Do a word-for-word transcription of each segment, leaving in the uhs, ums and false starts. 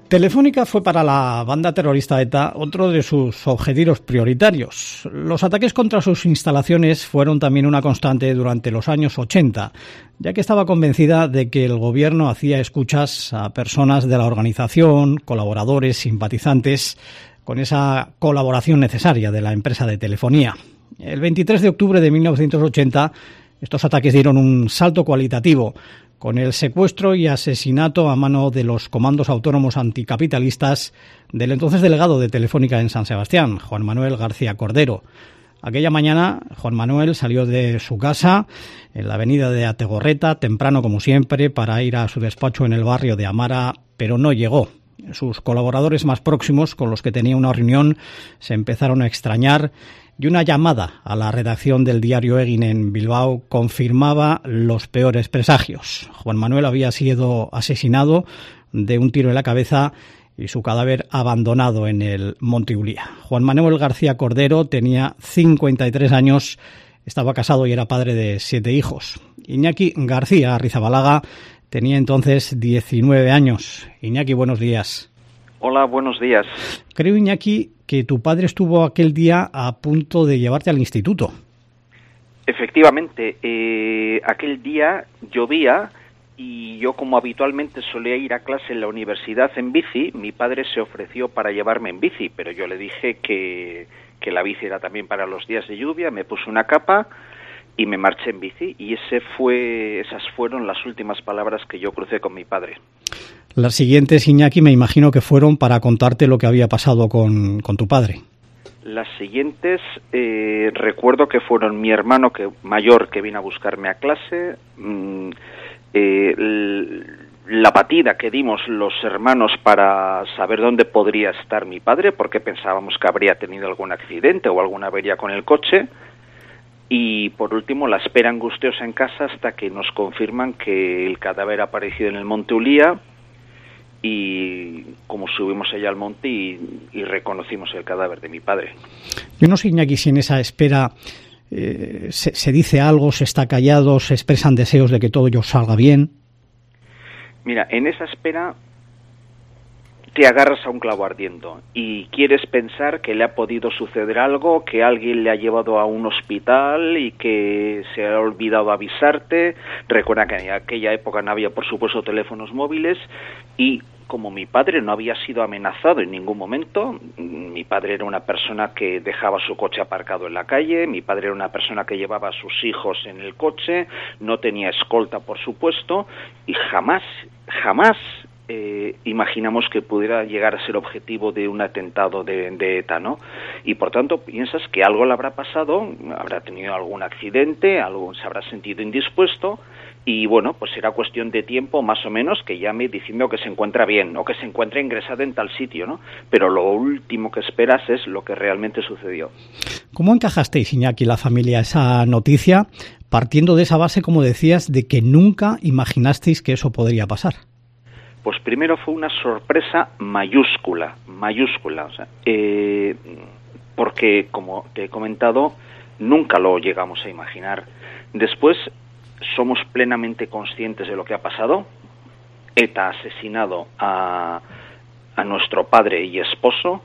Telefónica fue para la banda terrorista ETA otro de sus objetivos prioritarios. Los ataques contra sus instalaciones fueron también una constante durante los años ochenta, ya que estaba convencida de que el gobierno hacía escuchas a personas de la organización, colaboradores, simpatizantes, con esa colaboración necesaria de la empresa de telefonía. El veintitrés de octubre de mil novecientos ochenta, estos ataques dieron un salto cualitativo, con el secuestro y asesinato a mano de los comandos autónomos anticapitalistas del entonces delegado de Telefónica en San Sebastián, Juan Manuel García Cordero. Aquella mañana, Juan Manuel salió de su casa en la avenida de Ategorreta, temprano como siempre, para ir a su despacho en el barrio de Amara, pero no llegó. Sus colaboradores más próximos, con los que tenía una reunión, se empezaron a extrañar, y una llamada a la redacción del diario Egin en Bilbao confirmaba los peores presagios. Juan Manuel había sido asesinado de un tiro en la cabeza y su cadáver abandonado en el Monte Ulia. Juan Manuel García Cordero tenía cincuenta y tres años, estaba casado y era padre de siete hijos. Iñaki García Arrizabalaga tenía entonces diecinueve años. Iñaki, buenos días. Hola, buenos días. Creo, Iñaki, que tu padre estuvo aquel día a punto de llevarte al instituto. Efectivamente, eh, aquel día llovía y yo, como habitualmente solía ir a clase en la universidad en bici, mi padre se ofreció para llevarme en bici, pero yo le dije que, que la bici era también para los días de lluvia, me puse una capa y me marché en bici, y ese fue, esas fueron las últimas palabras que yo crucé con mi padre. Las siguientes, Iñaki, me imagino que fueron para contarte lo que había pasado con, con tu padre. Las siguientes, eh, recuerdo que fueron mi hermano que, mayor que vino a buscarme a clase, mmm, eh, l- la batida que dimos los hermanos para saber dónde podría estar mi padre, porque pensábamos que habría tenido algún accidente o alguna avería con el coche. Y por último, la espera angustiosa en casa hasta que nos confirman que el cadáver ha aparecido en el Monte Ulia, y como subimos allá al monte y, y reconocimos el cadáver de mi padre. Yo no sé, Iñaki, si en esa espera eh, se, se dice algo, se está callado, se expresan deseos de que todo ello salga bien. Mira, en esa espera te agarras a un clavo ardiendo y quieres pensar que le ha podido suceder algo, que alguien le ha llevado a un hospital y que se ha olvidado avisarte. Recuerda que en aquella época no había, por supuesto, teléfonos móviles, y como mi padre no había sido amenazado en ningún momento, mi padre era una persona que dejaba su coche aparcado en la calle, mi padre era una persona que llevaba a sus hijos en el coche, no tenía escolta, por supuesto, y jamás, jamás Eh, imaginamos que pudiera llegar a ser objetivo de un atentado de, de ETA, ¿no? Y por tanto piensas que algo le habrá pasado, habrá tenido algún accidente, algo, se habrá sentido indispuesto, y bueno, pues será cuestión de tiempo más o menos que llame diciendo que se encuentra bien o que se encuentra ingresado en tal sitio, ¿no? Pero lo último que esperas es lo que realmente sucedió. ¿Cómo encajasteis, Iñaki, la familia, esa noticia, partiendo de esa base, como decías, de que nunca imaginasteis que eso podría pasar? Pues primero fue una sorpresa mayúscula, mayúscula, o sea, eh, porque, como te he comentado, nunca lo llegamos a imaginar. Después, somos plenamente conscientes de lo que ha pasado. ETA ha asesinado a, a nuestro padre y esposo,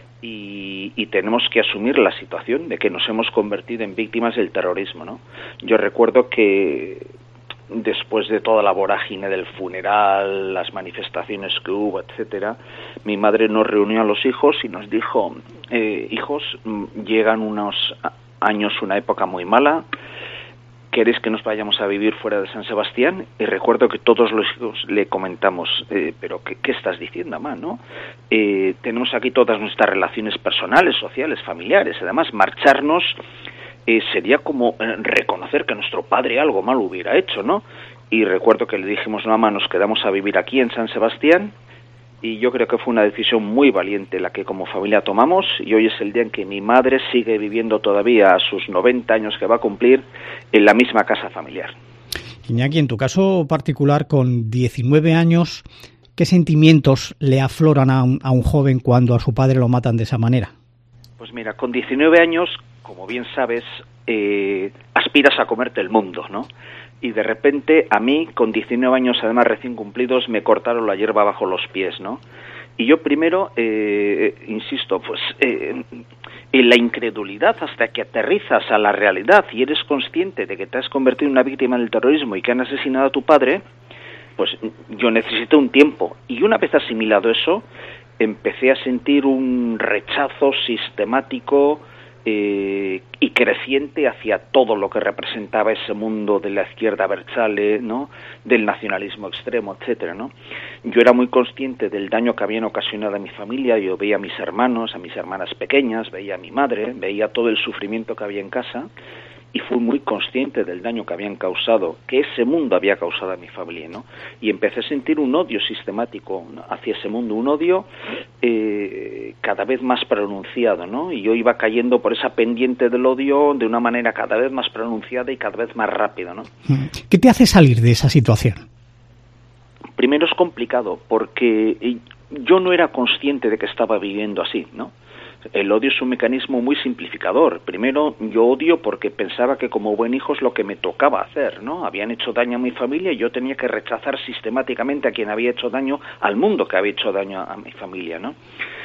y, y tenemos que asumir la situación de que nos hemos convertido en víctimas del terrorismo, ¿no? Yo recuerdo que después de toda la vorágine del funeral, las manifestaciones que hubo, etcétera, mi madre nos reunió a los hijos y nos dijo, eh, hijos, llegan unos años, una época muy mala, ¿queréis que nos vayamos a vivir fuera de San Sebastián? Y recuerdo que todos los hijos le comentamos, eh, pero ¿qué, qué estás diciendo, mamá, no? Eh, tenemos aquí todas nuestras relaciones personales, sociales, familiares, además marcharnos Eh, sería como eh, reconocer que nuestro padre algo mal hubiera hecho, ¿no? Y recuerdo que le dijimos, no, mamá, nos quedamos a vivir aquí en San Sebastián, y yo creo que fue una decisión muy valiente la que como familia tomamos, y hoy es el día en que mi madre sigue viviendo todavía a sus noventa años que va a cumplir en la misma casa familiar. Iñaki, en tu caso particular, con diecinueve años, ¿qué sentimientos le afloran a un, a un joven cuando a su padre lo matan de esa manera? Pues mira, con diecinueve años, como bien sabes, eh, aspiras a comerte el mundo, ¿no? Y de repente, a mí, con diecinueve años, además recién cumplidos, me cortaron la hierba bajo los pies, ¿no? Y yo primero, eh, insisto, pues eh, en la incredulidad hasta que aterrizas a la realidad y eres consciente de que te has convertido en una víctima del terrorismo y que han asesinado a tu padre, pues yo necesité un tiempo. Y una vez asimilado eso, empecé a sentir un rechazo sistemático eh, y creciente hacia todo lo que representaba ese mundo de la izquierda Abertzale, ¿no?, del nacionalismo extremo, etcétera, ¿no? Yo era muy consciente del daño que habían ocasionado a mi familia. Yo veía a mis hermanos, a mis hermanas pequeñas, veía a mi madre, veía todo el sufrimiento que había en casa, y fui muy consciente del daño que habían causado, que ese mundo había causado a mi familia, ¿no? Y empecé a sentir un odio sistemático hacia ese mundo, un odio eh, cada vez más pronunciado, ¿no? Y yo iba cayendo por esa pendiente del odio de una manera cada vez más pronunciada y cada vez más rápida, ¿no? ¿Qué te hace salir de esa situación? Primero es complicado, porque yo no era consciente de que estaba viviendo así, ¿no? El odio es un mecanismo muy simplificador. Primero, yo odio porque pensaba que como buen hijo es lo que me tocaba hacer, ¿no? Habían hecho daño a mi familia y yo tenía que rechazar sistemáticamente a quien había hecho daño, al mundo que había hecho daño a mi familia, ¿no?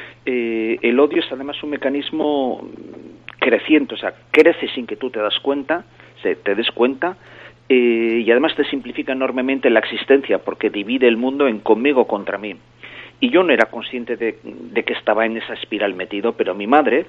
Eh, el odio es además un mecanismo creciente, o sea, crece sin que tú te das cuenta, se, te des cuenta, eh, y además te simplifica enormemente la existencia porque divide el mundo en conmigo contra mí. Y yo no era consciente de, de que estaba en esa espiral metido, pero mi madre,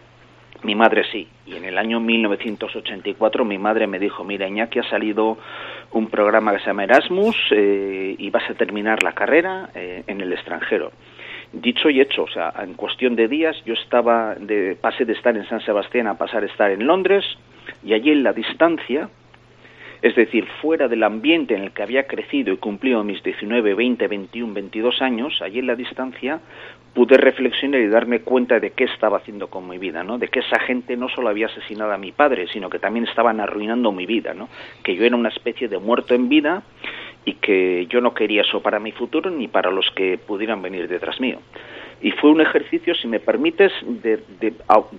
mi madre sí. Y en el año mil novecientos ochenta y cuatro mi madre me dijo, mira, Iñaki, ha salido un programa que se llama Erasmus eh, y vas a terminar la carrera eh, en el extranjero. Dicho y hecho, o sea, en cuestión de días yo estaba, de, pasé de estar en San Sebastián a pasar a estar en Londres, y allí en la distancia, es decir, fuera del ambiente en el que había crecido y cumplido mis diecinueve, veinte, veintiuno, veintidós años, allí en la distancia pude reflexionar y darme cuenta de qué estaba haciendo con mi vida, ¿no? De que esa gente no solo había asesinado a mi padre, sino que también estaban arruinando mi vida, ¿no? Que yo era una especie de muerto en vida y que yo no quería eso para mi futuro ni para los que pudieran venir detrás mío. Y fue un ejercicio, si me permites, de, de,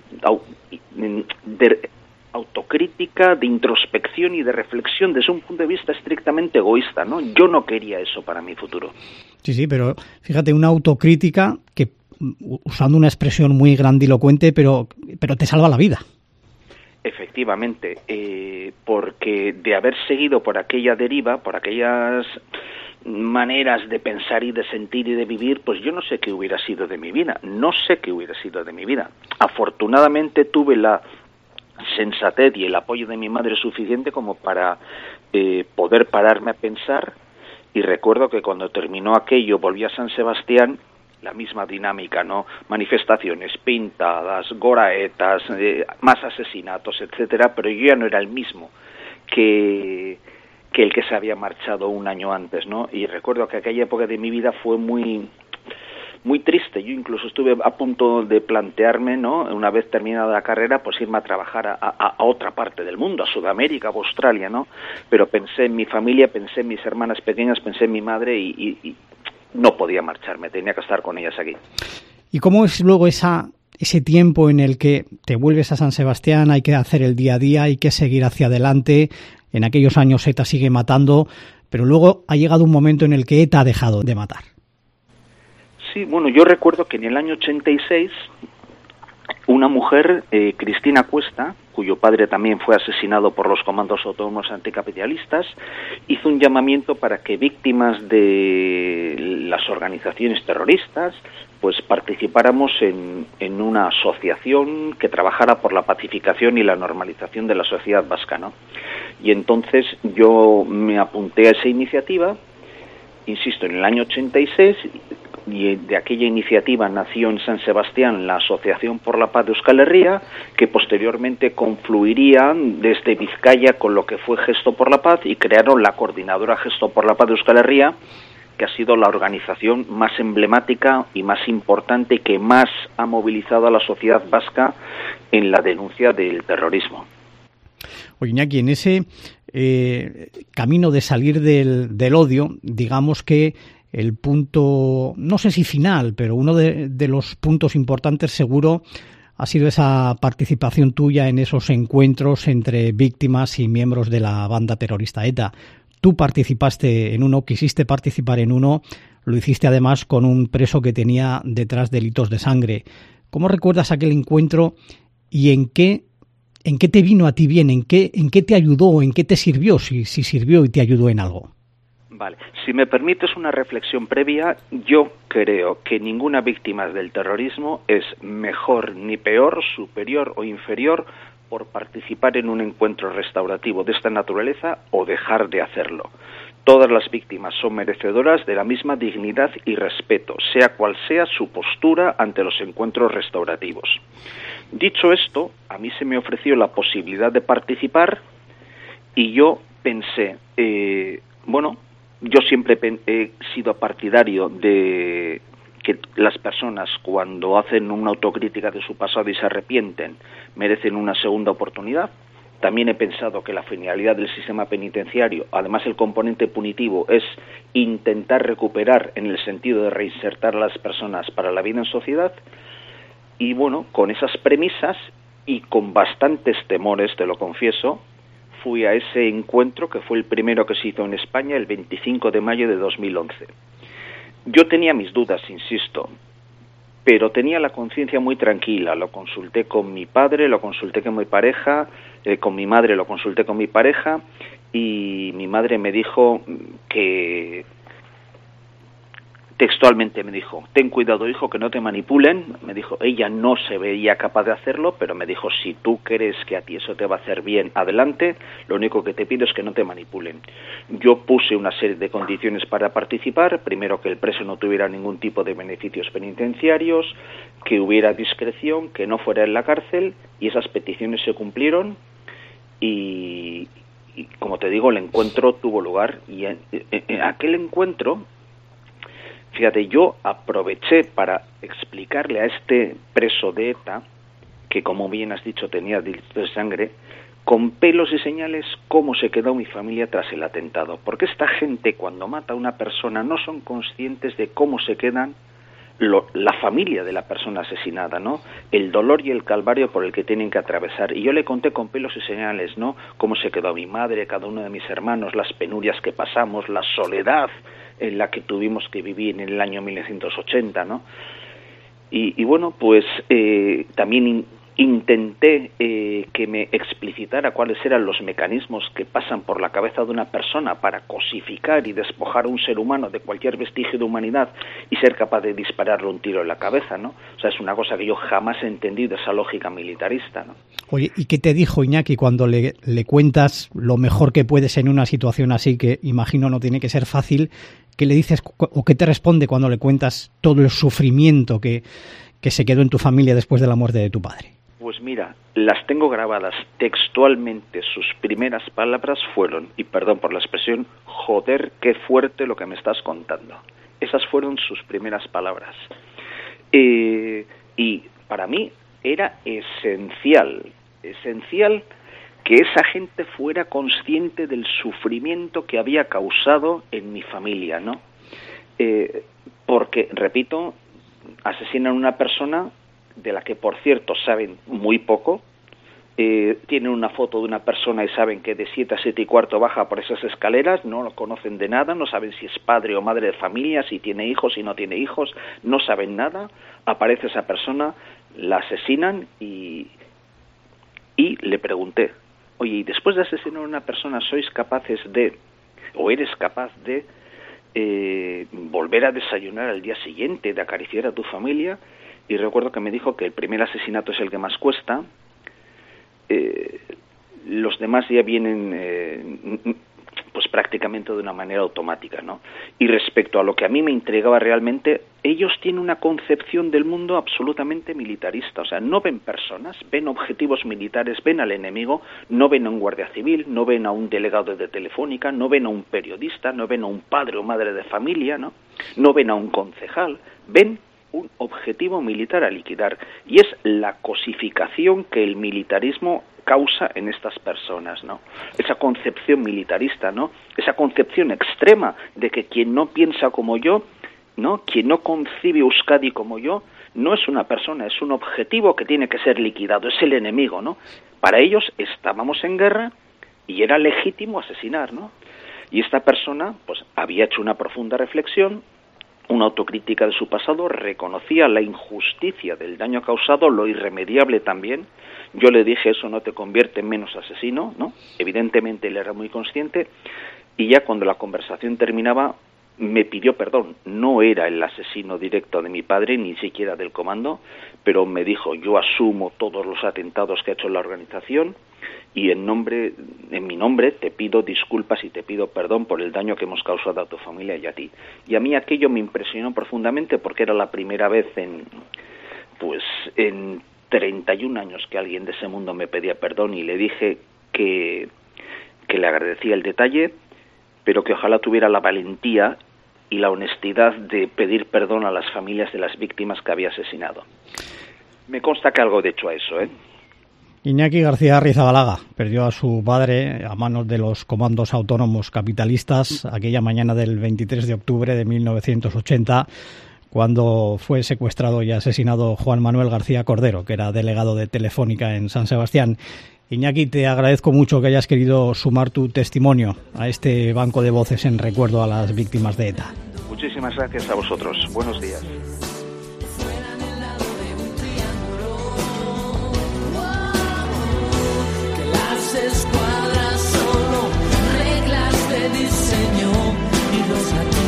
de, de autocrítica, de introspección y de reflexión desde un punto de vista estrictamente egoísta, ¿no? Yo no quería eso para mi futuro. Sí, sí, pero fíjate, una autocrítica que, usando una expresión muy grandilocuente, pero, pero te salva la vida. Efectivamente, eh, porque de haber seguido por aquella deriva, por aquellas maneras de pensar y de sentir y de vivir, pues yo no sé qué hubiera sido de mi vida, no sé qué hubiera sido de mi vida. Afortunadamente tuve la sensatez y el apoyo de mi madre suficiente como para eh, poder pararme a pensar, y recuerdo que cuando terminó aquello volví a San Sebastián, la misma dinámica, ¿no? Manifestaciones, pintadas, goraetas, eh, más asesinatos, etcétera, pero yo ya no era el mismo que, que el que se había marchado un año antes, ¿no? Y recuerdo que aquella época de mi vida fue muy muy triste. Yo incluso estuve a punto de plantearme, ¿no?, una vez terminada la carrera, pues irme a trabajar a, a, a otra parte del mundo, a Sudamérica, a Australia, ¿no? Pero pensé en mi familia, pensé en mis hermanas pequeñas, pensé en mi madre y, y, y no podía marcharme, tenía que estar con ellas aquí. ¿Y cómo es luego esa ese tiempo en el que te vuelves a San Sebastián, hay que hacer el día a día, hay que seguir hacia adelante? En aquellos años ETA sigue matando, pero luego ha llegado un momento en el que ETA ha dejado de matar. Sí, bueno, yo recuerdo que en el año ochenta y seis una mujer, eh, Cristina Cuesta, cuyo padre también fue asesinado por los comandos autónomos anticapitalistas, hizo un llamamiento para que víctimas de las organizaciones terroristas pues participáramos en, en una asociación que trabajara por la pacificación y la normalización de la sociedad vasca, ¿no? Y entonces yo me apunté a esa iniciativa, insisto, en el año ochenta y seis, y de aquella iniciativa nació en San Sebastián la Asociación por la Paz de Euskal Herria, que posteriormente confluiría desde Vizcaya con lo que fue Gesto por la Paz y crearon la Coordinadora Gesto por la Paz de Euskal Herria, que ha sido la organización más emblemática y más importante que más ha movilizado a la sociedad vasca en la denuncia del terrorismo. Oye, Iñaki, en ese eh, camino de salir del, del odio, digamos que el punto, no sé si final, pero uno de, de los puntos importantes seguro ha sido esa participación tuya en esos encuentros entre víctimas y miembros de la banda terrorista ETA. tú participaste en uno, quisiste participar en uno, lo hiciste además con un preso que tenía detrás delitos de sangre. ¿Cómo recuerdas aquel encuentro y en qué, en qué te vino a ti bien, en qué, en qué te ayudó, en qué te sirvió, si, si sirvió y te ayudó en algo? Vale, si me permites una reflexión previa, yo creo que ninguna víctima del terrorismo es mejor ni peor, superior o inferior por participar en un encuentro restaurativo de esta naturaleza o dejar de hacerlo. Todas las víctimas son merecedoras de la misma dignidad y respeto, sea cual sea su postura ante los encuentros restaurativos. Dicho esto, a mí se me ofreció la posibilidad de participar y yo pensé, eh, bueno, yo siempre he sido partidario de que las personas, cuando hacen una autocrítica de su pasado y se arrepienten, merecen una segunda oportunidad. También he pensado que la finalidad del sistema penitenciario, además el componente punitivo, es intentar recuperar en el sentido de reinsertar a las personas para la vida en sociedad. Y bueno, con esas premisas y con bastantes temores, te lo confieso, fui a ese encuentro que fue el primero que se hizo en España el veinticinco de mayo de dos mil once. Yo tenía mis dudas, insisto, pero tenía la conciencia muy tranquila. Lo consulté con mi padre, lo consulté con mi pareja, eh, con mi madre lo consulté con mi pareja y mi madre me dijo que... Textualmente me dijo, ten cuidado hijo, que no te manipulen. Me dijo, ella no se veía capaz de hacerlo, pero me dijo, si tú crees que a ti eso te va a hacer bien, adelante, lo único que te pido es que no te manipulen. Yo puse una serie de condiciones para participar, primero que el preso no tuviera ningún tipo de beneficios penitenciarios, que hubiera discreción, que no fuera en la cárcel, y esas peticiones se cumplieron y, y como te digo, el encuentro tuvo lugar y en, en, en aquel encuentro, fíjate, yo aproveché para explicarle a este preso de ETA, que como bien has dicho tenía delitos de sangre, con pelos y señales cómo se quedó mi familia tras el atentado. Porque esta gente cuando mata a una persona no son conscientes de cómo se quedan lo, la familia de la persona asesinada, ¿no? El dolor y el calvario por el que tienen que atravesar. Y yo le conté con pelos y señales, ¿no? Cómo se quedó mi madre, cada uno de mis hermanos, las penurias que pasamos, la soledad en la que tuvimos que vivir en el año mil novecientos ochenta, ¿no? Y, y bueno, pues eh, también in, intenté eh, que me explicitara cuáles eran los mecanismos que pasan por la cabeza de una persona para cosificar y despojar a un ser humano de cualquier vestigio de humanidad y ser capaz de dispararle un tiro en la cabeza, ¿no? O sea, es una cosa que yo jamás he entendido, esa lógica militarista, ¿no? Oye, ¿y qué te dijo Iñaki cuando le, le cuentas lo mejor que puedes en una situación así, que imagino no tiene que ser fácil? ¿Qué le dices o qué te responde cuando le cuentas todo el sufrimiento que, que se quedó en tu familia después de la muerte de tu padre? Pues mira, las tengo grabadas textualmente. Sus primeras palabras fueron, y perdón por la expresión, joder, qué fuerte lo que me estás contando. Esas fueron sus primeras palabras. Eh, y para mí era esencial, esencial que esa gente fuera consciente del sufrimiento que había causado en mi familia, ¿no? Eh, porque, repito, asesinan a una persona de la que, por cierto, saben muy poco. Eh, tienen una foto de una persona y saben que de siete a siete y cuarto baja por esas escaleras, no lo conocen de nada, no saben si es padre o madre de familia, si tiene hijos, si no tiene hijos, no saben nada. Aparece esa persona, la asesinan y, y le pregunté, oye, y después de asesinar a una persona, ¿sois capaces de, o eres capaz de eh, volver a desayunar al día siguiente, de acariciar a tu familia? Y recuerdo que me dijo que el primer asesinato es el que más cuesta, eh, los demás ya vienen eh, pues prácticamente de una manera automática, ¿no? Y respecto a lo que a mí me intrigaba realmente, ellos tienen una concepción del mundo absolutamente militarista, o sea, no ven personas, ven objetivos militares, ven al enemigo, no ven a un guardia civil, no ven a un delegado de Telefónica, no ven a un periodista, no ven a un padre o madre de familia, ¿no? No ven a un concejal, ven un objetivo militar a liquidar, y es la cosificación que el militarismo causa en estas personas, ¿no? Esa concepción militarista, ¿no? Esa concepción extrema de que quien no piensa como yo, ¿no? Quien no concibe Euskadi como yo, no es una persona, es un objetivo que tiene que ser liquidado, es el enemigo, ¿no? Para ellos estábamos en guerra y era legítimo asesinar, ¿no? Y esta persona pues había hecho una profunda reflexión, una autocrítica de su pasado, reconocía la injusticia del daño causado, lo irremediable también. Yo le dije, eso no te convierte en menos asesino, ¿no? Evidentemente él era muy consciente, y ya cuando la conversación terminaba me pidió perdón. No era el asesino directo de mi padre, ni siquiera del comando, pero me dijo, yo asumo todos los atentados que ha hecho la organización y en nombre, en mi nombre te pido disculpas y te pido perdón por el daño que hemos causado a tu familia y a ti. Y a mí aquello me impresionó profundamente porque era la primera vez en, pues, en treinta y un años que alguien de ese mundo me pedía perdón, y le dije que, que le agradecía el detalle, pero que ojalá tuviera la valentía y la honestidad de pedir perdón a las familias de las víctimas que había asesinado. Me consta que algo de hecho a eso, ¿eh? Iñaki García Arrizabalaga perdió a su padre a manos de los comandos autónomos capitalistas aquella mañana del veintitrés de octubre de mil novecientos ochenta, cuando fue secuestrado y asesinado Juan Manuel García Cordero, que era delegado de Telefónica en San Sebastián. Iñaki, te agradezco mucho que hayas querido sumar tu testimonio a este banco de voces en recuerdo a las víctimas de ETA. Muchísimas gracias a vosotros. Buenos días. Escuadras solo reglas de diseño y los